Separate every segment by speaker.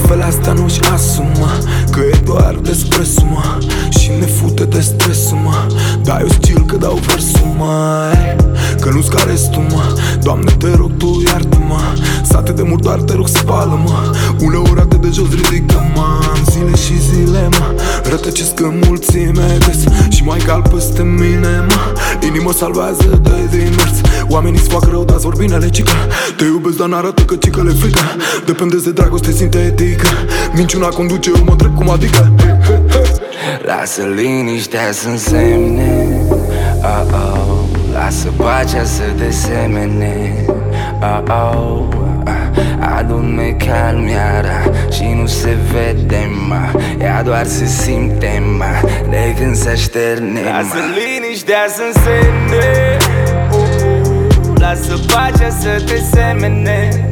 Speaker 1: Altfel asta nu-și asumă, că e doar despre sumă și ne fute de stresul, mă. Dar eu stil că dau versul, măi, că nu-s ca restul, mă. Doamne, te rog, Tu iartă-mă. S-atât de murdar, te rog, spală-mă. Uneori atât de jos, ridică-mă. Am zile și zile, mă, rătăcesc în mulțime des și mai cal peste mine, mă. Inima salvează de din mers. Oamenii-ți fac rău, dar-ți vor bine, lecică. Te iubesc, dar n-arată că cică le frică. Dependezi de dragoste sintetică. Minciuna conduce, eu mă trec cum adică.
Speaker 2: Lasă liniștea să însemne, oh-oh. Lasă pacea să desemene, oh-oh. Adun-me calmiara și nu se vede, ma. Ea doar se simte, ma, de când se așterne, ma. Lasă liniștea să însemne, lasă pacea să desemene,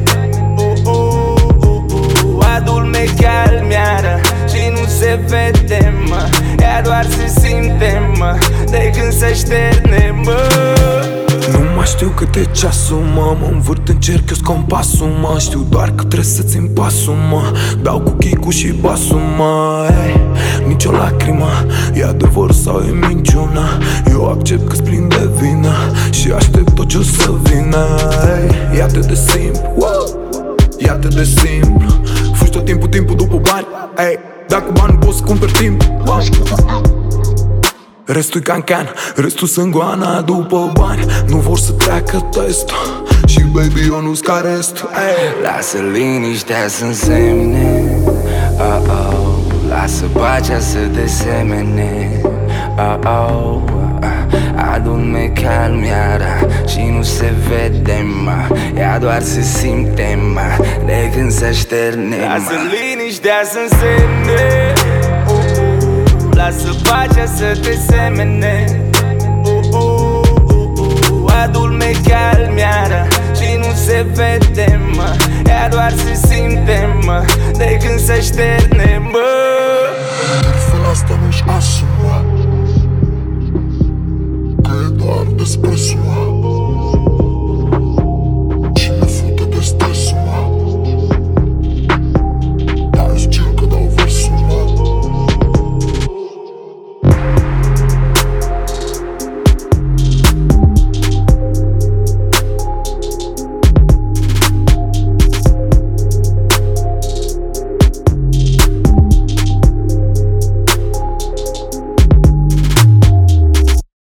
Speaker 2: adul-me calmiara și nu se vede, mă. Ea doar se simte, mă, de când se șterne, mă.
Speaker 1: Nu mai știu câte ceasul, mă învârt în cerc, eu-s compasul, mă. Știu doar că trebuie să țin pasul, mă. Dau cu chicul și basul, mă. Nici o lacrimă, e adevăr sau e minciună. Eu accept că-s plin de vină și aștept tot ce o să vină. E atât de simplu, e atât de simplu. Fugi tot timpul după bani, dacă bani nu poți să cumperi timp, restul-i can-can, restul sunt goana după bani. Nu vor să treacă testul și baby eu nu-s ca restul.
Speaker 2: Lasă liniștea să însemne, oh-oh. Lasă pacea să desemene, oh-oh. Adun-me calmiara și nu se vede, ma. Ea doar se simte, ma, de când se așterne, ma. Lasă liniștea să însemne, lasă pacea să te semene, adul-me calmiara și nu se vede, mă. Ea doar se simte, mă, de când se șterne, mă.
Speaker 3: Altfel asta nu-și asumă, că e doar despre sumă.